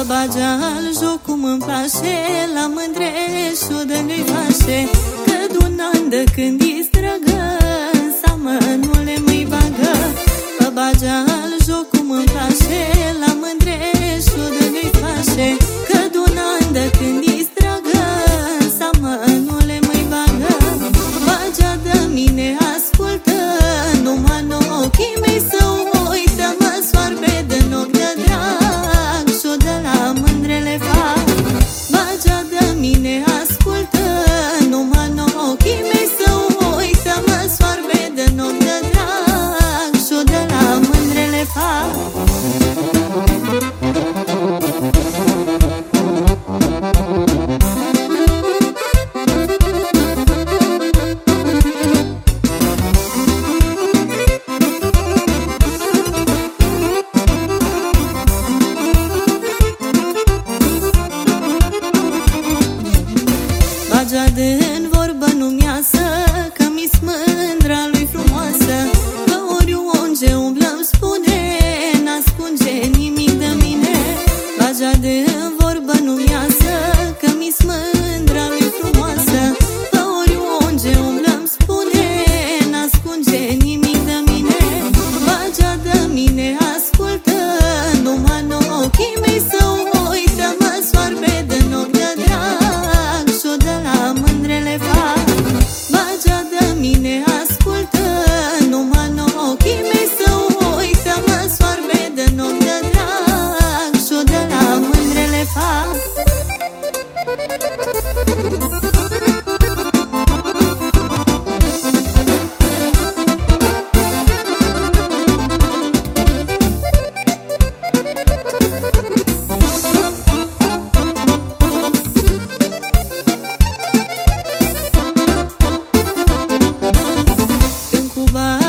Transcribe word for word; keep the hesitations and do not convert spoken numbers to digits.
Bageal jocul mă-mi place, la mândre și-o dă-i face, că d'un an de când i străgă, înseamnă nu le mai bagă. Bageal jocul mă-mi place, la mândre și-o dă-i face, că d'un an de când i străgă, înseamnă nu le mai bagă. Bagea de mine ascultă, numai în ochii mei să uită, mă soarbe de ochi de drag și-o de la mândrele fac. Bagea de mine ascultă, numai în ochii mei să uită, mă soarbe de ochi de drag și-o de la mândrele fac. Bagea din vorbă nu-mi iasă, că mi-s mândra lui frumoasă, că oriunde umblă-mi spune, n-ascunge nimic de mine. Bagea din vorbă nu-mi iasă, că mi-s mândra lui frumoasă, că oriunde umblă-mi spune, n-ascunge nimic de mine. Bagea de mine ascultă, numai în ochii mei să uită, mă soarbe de ochi de drag și-o de la mândrele fac. Bagea de mine ascultă, numai în ochii mei să uită, mă soarbe de ochi de drag și-o de la mândrele fac. Cuba